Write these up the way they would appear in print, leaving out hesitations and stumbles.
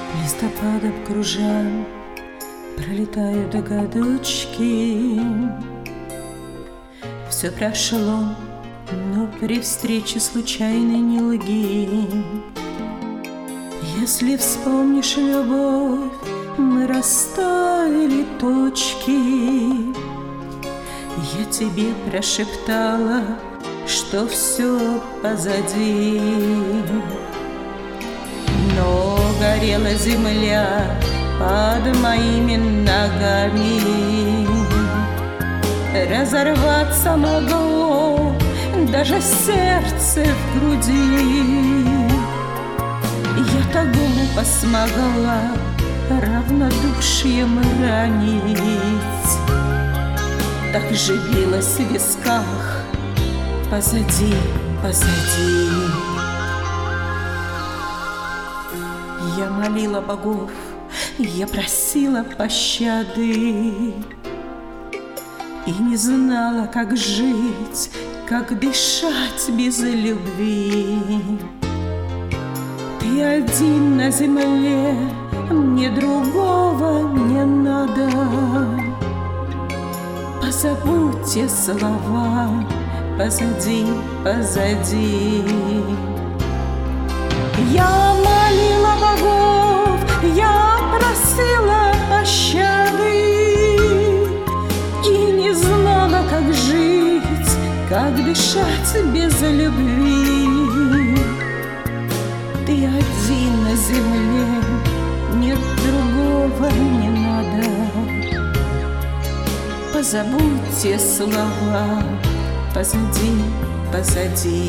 Листопадом кружа пролетают годочки. Все прошло, но при встрече случайной не лги. Если вспомнишь любовь, мы расставили точки. Я тебе прошептала, что все позади. Но горела земля под моими ногами. Разорваться могло даже сердце в груди. Я так глупо смогла равнодушием ранить. Так же билась в висках позади, позади. Я молила богов, я просила пощады и не знала, как жить, как дышать без любви. Ты один на земле, мне другого не надо. Позабудьте слова позади, позади. Я молила богов, я просила пощады и не знала, как жить, как дышать без любви. Ты один на земле, нет другого не надо. Позабудьте слова позади, позади.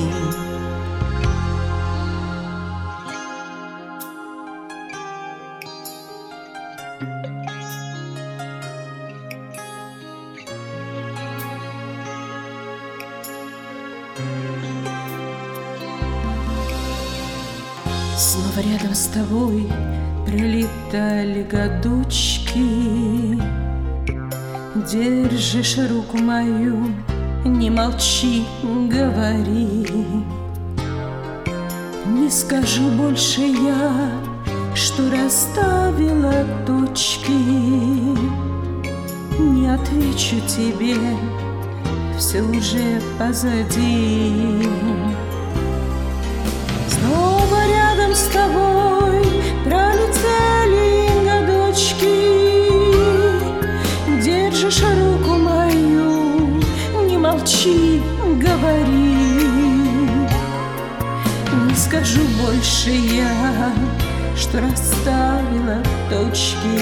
Снова рядом с тобой пролетали годочки. Держишь руку мою, не молчи, говори. Не скажу больше я, что расставила точки. Не отвечу тебе, все уже позади. Снова рядом с тобой пролетели годочки. Держишь руку мою, не молчи, говори. Не скажу больше я, что расставила точки.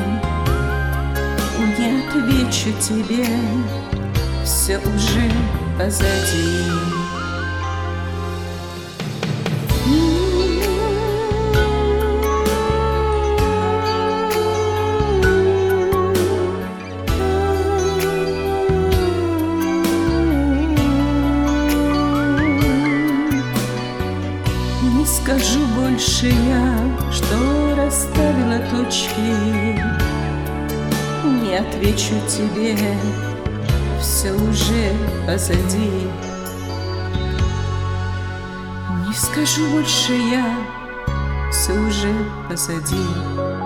Не отвечу тебе, все уже позади. Не скажу больше я, что расставила точки. Не отвечу тебе, все уже позади. Не скажу больше я, все уже позади.